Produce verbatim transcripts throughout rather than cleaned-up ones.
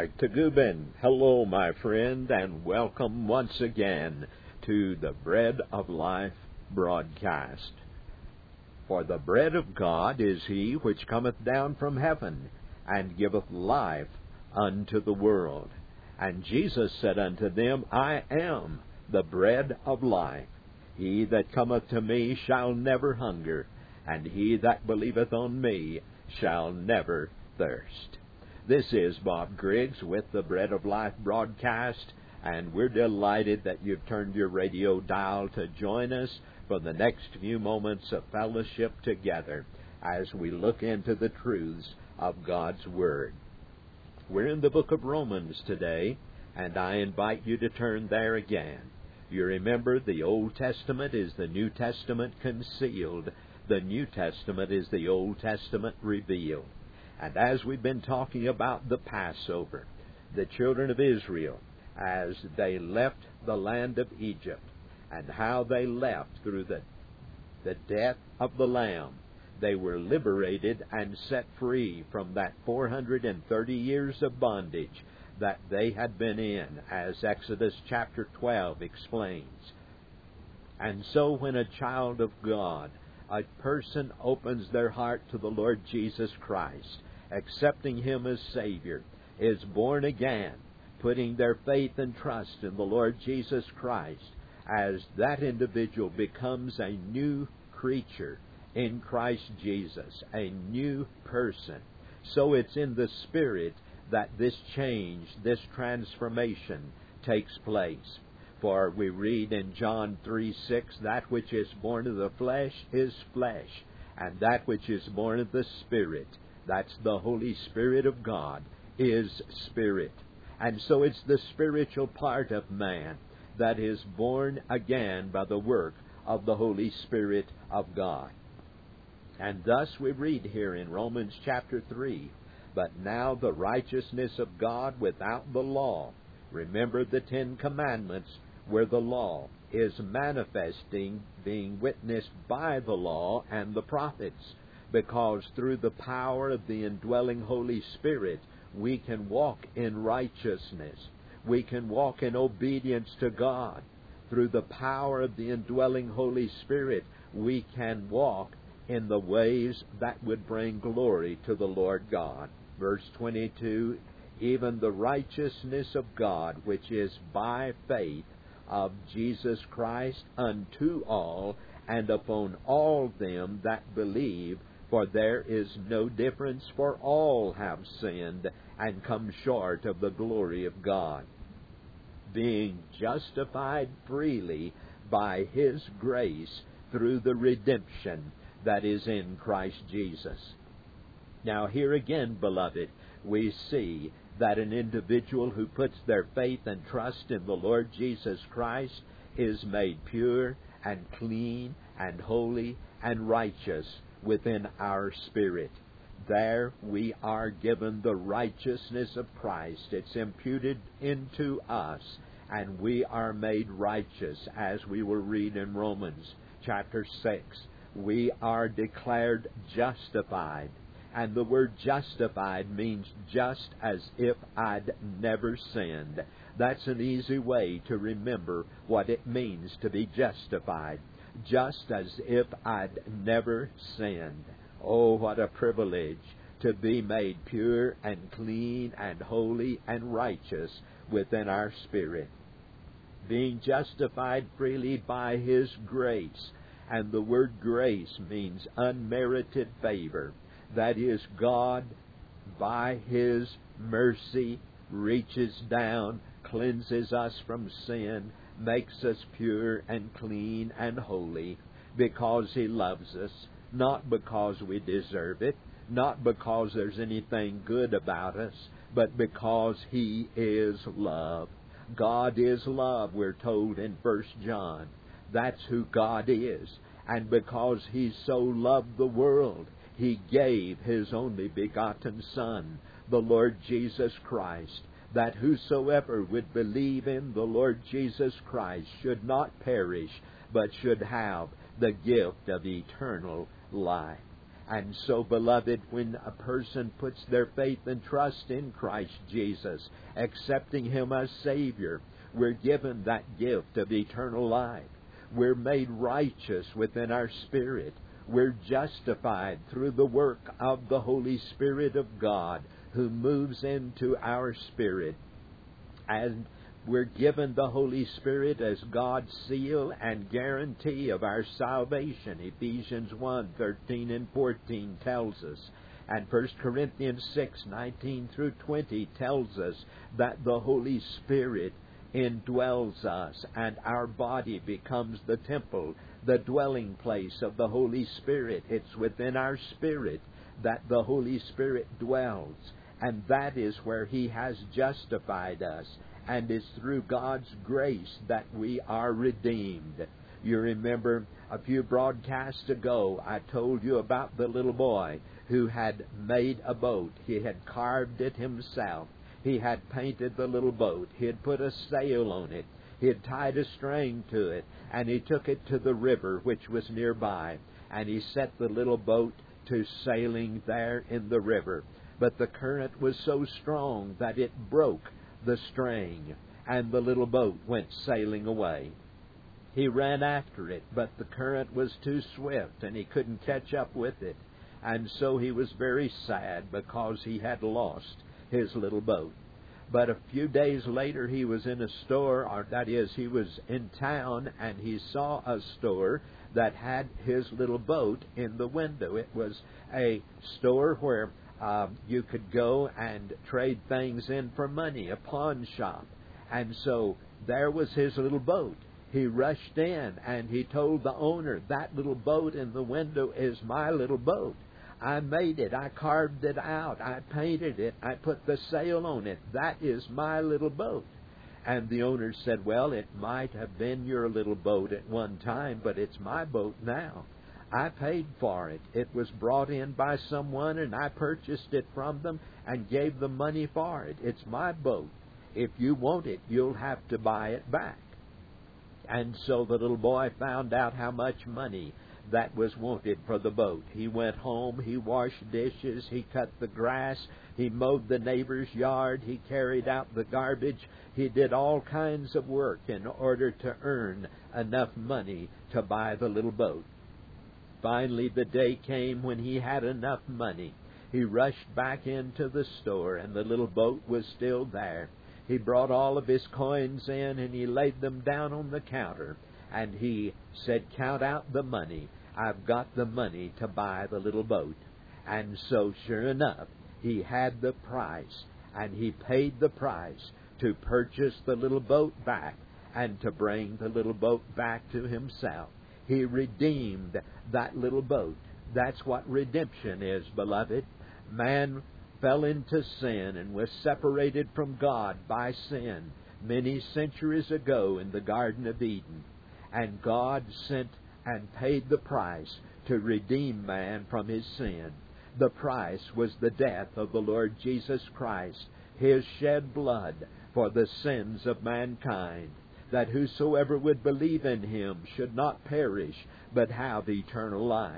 Mark Tagubin. Hello, my friend, and welcome once again to the Bread of Life broadcast. For the bread of God is he which cometh down from heaven, and giveth life unto the world. And Jesus said unto them, I am the bread of life. He that cometh to me shall never hunger, and he that believeth on me shall never thirst. This is Bob Griggs with the Bread of Life broadcast, and we're delighted that you've turned your radio dial to join us for the next few moments of fellowship together as we look into the truths of God's Word. We're in the book of Romans today, and I invite you to turn there again. You remember the Old Testament is the New Testament concealed. The New Testament is the Old Testament revealed. And as we've been talking about the Passover, the children of Israel, as they left the land of Egypt, and how they left through the, the death of the Lamb, they were liberated and set free from that four hundred thirty years of bondage that they had been in, as Exodus chapter twelve explains. And so when a child of God, a person opens their heart to the Lord Jesus Christ, accepting Him as Savior, is born again, putting their faith and trust in the Lord Jesus Christ, as that individual becomes a new creature in Christ Jesus, a new person. So it's in the Spirit that this change, this transformation takes place. For we read in John three six, that which is born of the flesh is flesh, and that which is born of the Spirit, that's the Holy Spirit of God, is spirit. And so it's the spiritual part of man that is born again by the work of the Holy Spirit of God. And thus we read here in Romans chapter three, but now the righteousness of God without the law. Remember the Ten Commandments, where the law is manifesting, being witnessed by the law and the prophets, because through the power of the indwelling Holy Spirit, we can walk in righteousness. We can walk in obedience to God. Through the power of the indwelling Holy Spirit, we can walk in the ways that would bring glory to the Lord God. Verse twenty-two, even the righteousness of God, which is by faith of Jesus Christ unto all, and upon all them that believe, for there is no difference, for all have sinned and come short of the glory of God, being justified freely by His grace through the redemption that is in Christ Jesus. Now here again, beloved, we see that an individual who puts their faith and trust in the Lord Jesus Christ is made pure and clean and holy and righteous within our spirit. There we are given the righteousness of Christ. It's imputed into us, and we are made righteous, as we will read in Romans chapter six. We are declared justified. And the word justified means just as if I'd never sinned. That's an easy way to remember what it means to be justified. Just as if I'd never sinned. Oh, what a privilege to be made pure and clean and holy and righteous within our spirit. Being justified freely by His grace. And the word grace means unmerited favor. That is, God, by His mercy, reaches down, cleanses us from sin, makes us pure and clean and holy, because He loves us, not because we deserve it, not because there's anything good about us, but because He is love. God is love, we're told in First John. That's who God is. And because He so loved the world, He gave His only begotten Son, the Lord Jesus Christ, that whosoever would believe in the Lord Jesus Christ should not perish, but should have the gift of eternal life. And so, beloved, when a person puts their faith and trust in Christ Jesus, accepting Him as Savior, we're given that gift of eternal life. We're made righteous within our spirit. We're justified through the work of the Holy Spirit of God, who moves into our spirit. And we're given the Holy Spirit as God's seal and guarantee of our salvation. Ephesians one, thirteen and fourteen tells us. And First Corinthians six, nineteen through twenty tells us that the Holy Spirit indwells us, and our body becomes the temple, the dwelling place of the Holy Spirit. It's within our spirit that the Holy Spirit dwells, and that is where He has justified us. And it's through God's grace that we are redeemed. You remember a few broadcasts ago, I told you about the little boy who had made a boat. He had carved it himself. He had painted the little boat. He had put a sail on it. He had tied a string to it. And he took it to the river, which was nearby. And he set the little boat to sailing there in the river. But the current was so strong that it broke the string, and the little boat went sailing away. He ran after it, but the current was too swift, and he couldn't catch up with it. And so he was very sad because he had lost his little boat. But a few days later, he was in a store, or that is, he was in town, and he saw a store that had his little boat in the window. It was a store where Uh, you could go and trade things in for money, a pawn shop. And so there was his little boat. He rushed in and he told the owner, that little boat in the window is my little boat. I made it. I carved it out. I painted it. I put the sail on it. That is my little boat. And the owner said, well, it might have been your little boat at one time, but it's my boat now. I paid for it. It was brought in by someone, and I purchased it from them and gave them money for it. It's my boat. If you want it, you'll have to buy it back. And so the little boy found out how much money that was wanted for the boat. He went home, he washed dishes, he cut the grass, he mowed the neighbor's yard, he carried out the garbage. He did all kinds of work in order to earn enough money to buy the little boat. Finally, the day came when he had enough money. He rushed back into the store, and the little boat was still there. He brought all of his coins in, and he laid them down on the counter. And he said, count out the money. I've got the money to buy the little boat. And so, sure enough, he had the price, and he paid the price to purchase the little boat back and to bring the little boat back to himself. He redeemed that little boat. That's what redemption is, beloved. Man fell into sin and was separated from God by sin many centuries ago in the Garden of Eden. And God sent and paid the price to redeem man from his sin. The price was the death of the Lord Jesus Christ, His shed blood for the sins of mankind, that whosoever would believe in Him should not perish, but have eternal life.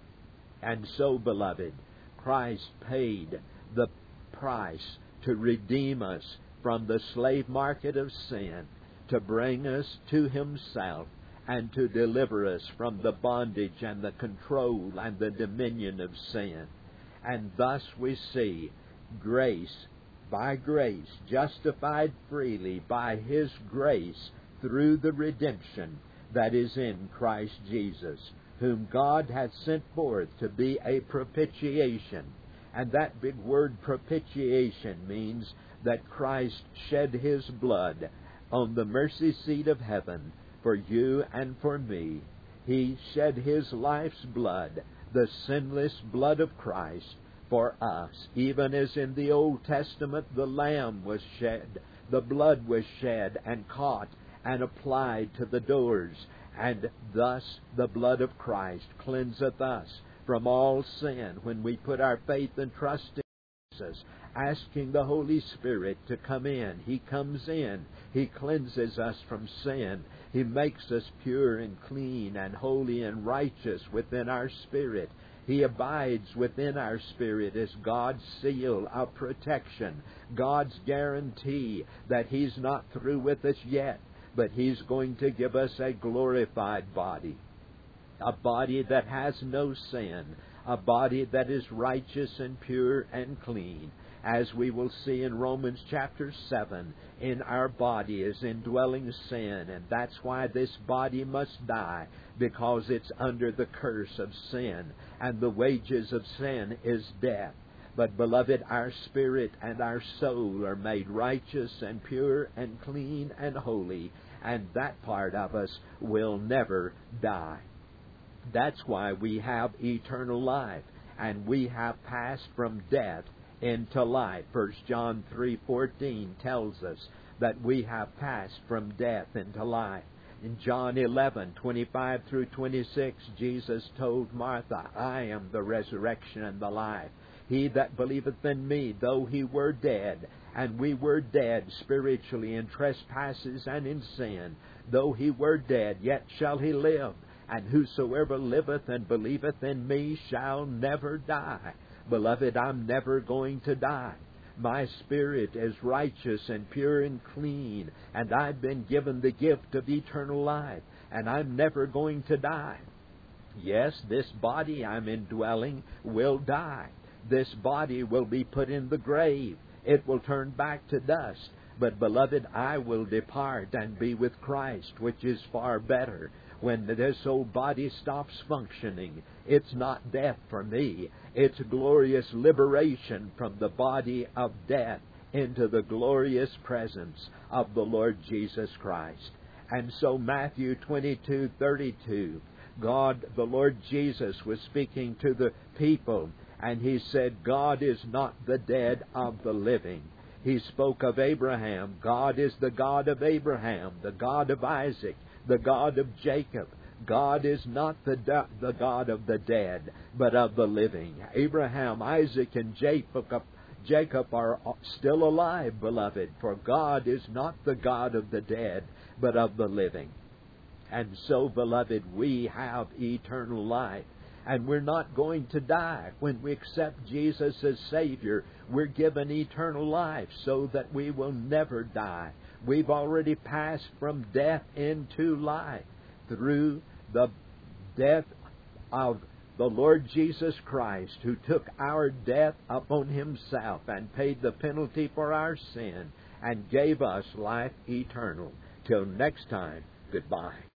And so, beloved, Christ paid the price to redeem us from the slave market of sin, to bring us to Himself, and to deliver us from the bondage and the control and the dominion of sin. And thus we see grace, by grace, justified freely by His grace through the redemption that is in Christ Jesus, whom God hath sent forth to be a propitiation. And that big word propitiation means that Christ shed His blood on the mercy seat of heaven for you and for me. He shed His life's blood, the sinless blood of Christ, for us. Even as in the Old Testament the lamb was shed, the blood was shed and caught and applied to the doors, and thus the blood of Christ cleanseth us from all sin when we put our faith and trust in Jesus, asking the Holy Spirit to come in. He comes in. He cleanses us from sin. He makes us pure and clean and holy and righteous within our spirit. He abides within our spirit as God's seal of protection, God's guarantee that He's not through with us yet, but He's going to give us a glorified body, a body that has no sin, a body that is righteous and pure and clean. As we will see in Romans chapter seven, in our body is indwelling sin, and that's why this body must die, because it's under the curse of sin, and the wages of sin is death. But, beloved, our spirit and our soul are made righteous and pure and clean and holy, and that part of us will never die. That's why we have eternal life, and we have passed from death into life. First John three fourteen tells us that we have passed from death into life. In John eleven twenty-five through twenty-six, Jesus told Martha, I am the resurrection and the life. He that believeth in me, though he were dead, and we were dead spiritually in trespasses and in sin, though he were dead, yet shall he live. And whosoever liveth and believeth in me shall never die. Beloved, I'm never going to die. My spirit is righteous and pure and clean, and I've been given the gift of eternal life, and I'm never going to die. Yes, this body I'm indwelling will die. This body will be put in the grave. It will turn back to dust. But, beloved, I will depart and be with Christ, which is far better. When this old body stops functioning, it's not death for me. It's glorious liberation from the body of death into the glorious presence of the Lord Jesus Christ. And so Matthew twenty-two thirty-two, God, the Lord Jesus, was speaking to the people, and He said, God is not the dead of the living. He spoke of Abraham. God is the God of Abraham, the God of Isaac, the God of Jacob. God is not the, de- the God of the dead, but of the living. Abraham, Isaac, and Jacob, Jacob are still alive, beloved, for God is not the God of the dead, but of the living. And so, beloved, we have eternal life. And we're not going to die. When we accept Jesus as Savior, we're given eternal life so that we will never die. We've already passed from death into life through the death of the Lord Jesus Christ, who took our death upon Himself and paid the penalty for our sin and gave us life eternal. Till next time, goodbye.